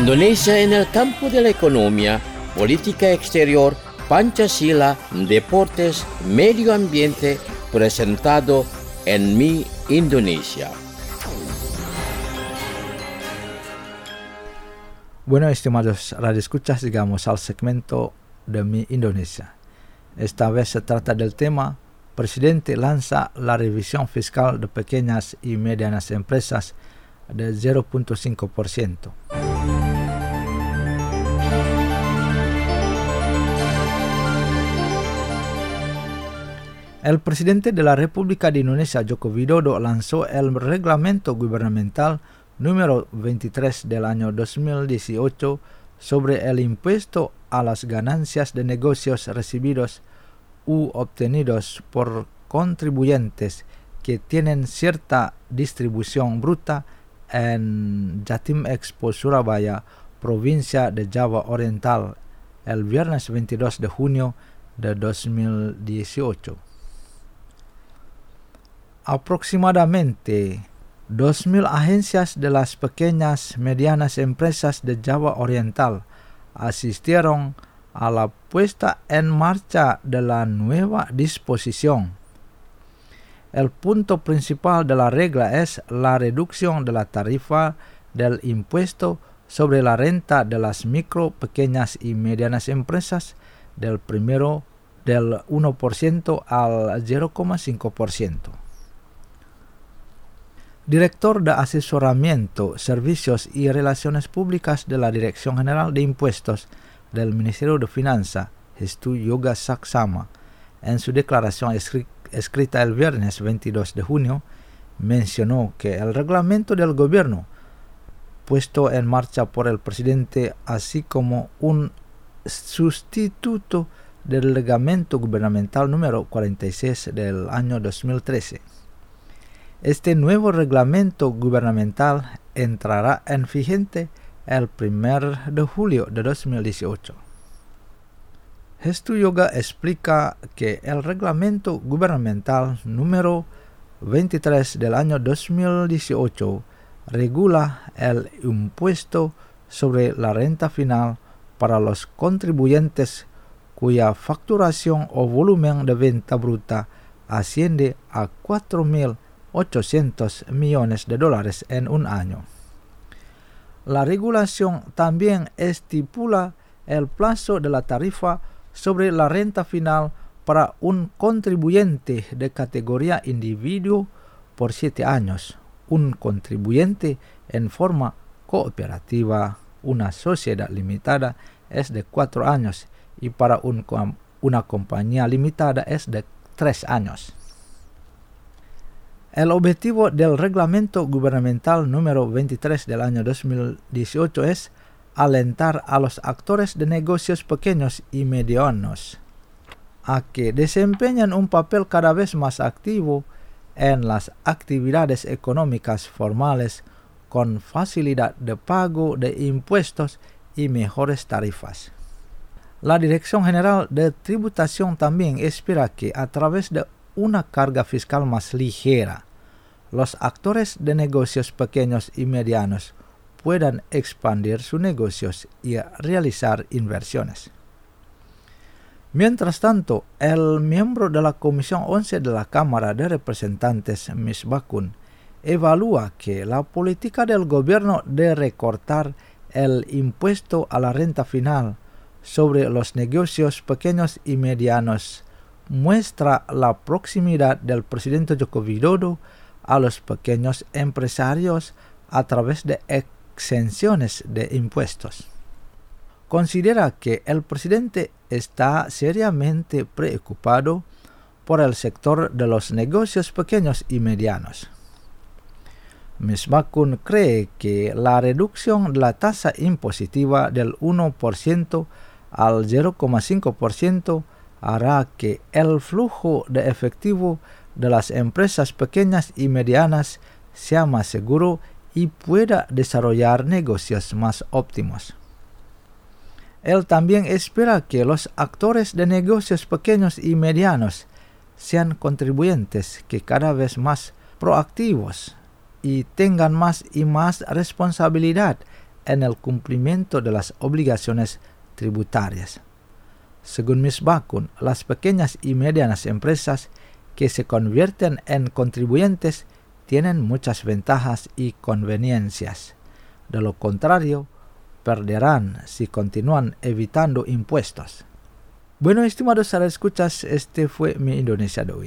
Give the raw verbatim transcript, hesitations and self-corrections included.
Indonesia en el campo de la economía, política exterior, Pancasila, deportes, medio ambiente, presentado en Mi Indonesia. Bueno, estimados radioescuchas, llegamos al segmento de Mi Indonesia. Esta vez se trata del tema Presidente lanza la revisión fiscal de pequeñas y medianas empresas de cero punto cinco por ciento. El presidente de la República de Indonesia, Joko Widodo, lanzó el reglamento gubernamental número veintitrés del año dos mil dieciocho sobre el impuesto a las ganancias de negocios recibidos u obtenidos por contribuyentes que tienen cierta distribución bruta en Jatim Expo Surabaya, provincia de Java Oriental, el viernes veintidós de junio de dos mil dieciocho. Aproximadamente dos mil agencias de las pequeñas medianas empresas de Java Oriental asistieron a la puesta en marcha de la nueva disposición. El punto principal de la regla es la reducción de la tarifa del impuesto sobre la renta de las micro, pequeñas y medianas empresas del primero del uno por ciento al cero coma cinco por ciento. Director de Asesoramiento, Servicios y Relaciones Públicas de la Dirección General de Impuestos del Ministerio de Finanzas, Hestu Yoga Saksama, en su declaración escri- escrita el viernes veintidós de junio, mencionó que el reglamento del gobierno, puesto en marcha por el presidente, así como un sustituto del reglamento gubernamental número cuarenta y seis del año dos mil trece. Este nuevo reglamento gubernamental entrará en vigente el primero de julio de dos mil dieciocho. Hestu Yoga explica que el reglamento gubernamental número veintitrés del año dos mil dieciocho regula el impuesto sobre la renta final para los contribuyentes cuya facturación o volumen de venta bruta asciende a cuatro mil ochocientos millones de dólares en un año. La regulación también estipula el plazo de la tarifa sobre la renta final para un contribuyente de categoría individuo por siete años, un contribuyente en forma cooperativa, una sociedad limitada, es de cuatro años y para un, una compañía limitada es de tres años. El objetivo del reglamento gubernamental número veintitrés del año dos mil dieciocho es alentar a los actores de negocios pequeños y medianos a que desempeñen un papel cada vez más activo en las actividades económicas formales con facilidad de pago de impuestos y mejores tarifas. La Dirección General de Tributación también espera que a través de una carga fiscal más ligera, los actores de negocios pequeños y medianos puedan expandir sus negocios y realizar inversiones. Mientras tanto, el miembro de la Comisión once de la Cámara de Representantes, Misbakun, evalúa que la política del gobierno de recortar el impuesto a la renta final sobre los negocios pequeños y medianos muestra la proximidad del presidente Joko Widodo a los pequeños empresarios a través de exenciones de impuestos. Considera que el presidente está seriamente preocupado por el sector de los negocios pequeños y medianos. Misbakun cree que la reducción de la tasa impositiva del uno por ciento al cero coma cinco por ciento hará que el flujo de efectivo de las empresas pequeñas y medianas sea más seguro y pueda desarrollar negocios más óptimos. Él también espera que los actores de negocios pequeños y medianos sean contribuyentes que cada vez más proactivos y tengan más y más responsabilidad en el cumplimiento de las obligaciones tributarias. Según Miz Bakun, las pequeñas y medianas empresas que se convierten en contribuyentes tienen muchas ventajas y conveniencias. De lo contrario, perderán si continúan evitando impuestos. Bueno, estimados escuchas, este fue mi Indonesia de hoy.